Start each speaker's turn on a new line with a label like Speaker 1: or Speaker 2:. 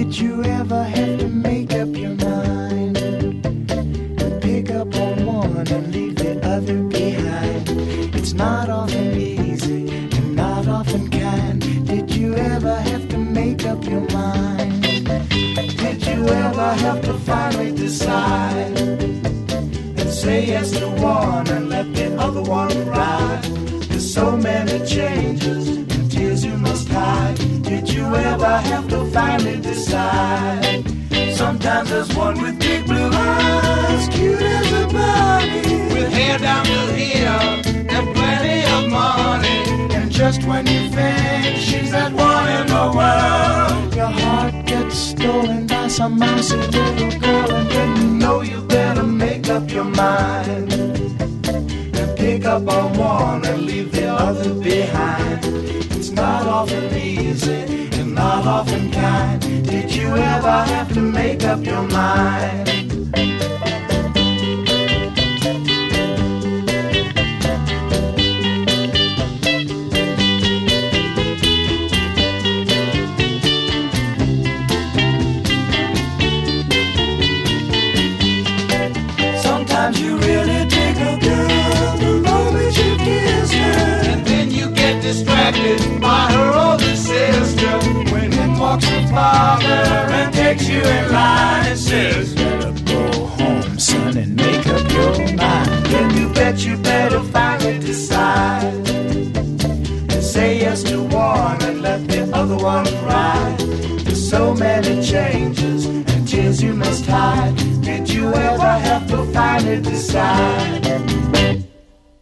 Speaker 1: Did you ever have to make up your mind and pick up on one and leave the other behind? It's not often easy and not often kind. Did you ever have to make up your mind? Did you ever have to finally decide and say yes to one and let the other one ride? There's so many changes and tears you must hide. Did you ever have to finally decide? Sometimes there's one with big blue eyes, cute as a bunny, with hair down to here and plenty of money. And just when you think she's that one in the world, your heart gets stolen by some mousy little girl. And then you know you better make up your mind and pick up on one and leave the other behind. It's not often easy and not often kind. Did you ever have to make up your mind? Sometimes you really dig a girl the moment you kiss her, and then you get distracted by her older sister. When in walks her father and takes you in line and says, better go home, son, and make up your mind. Then you bet you better finally decide and say yes to one and let the other one ride. There's so many changes and tears you must hide. Did you ever have to finally decide?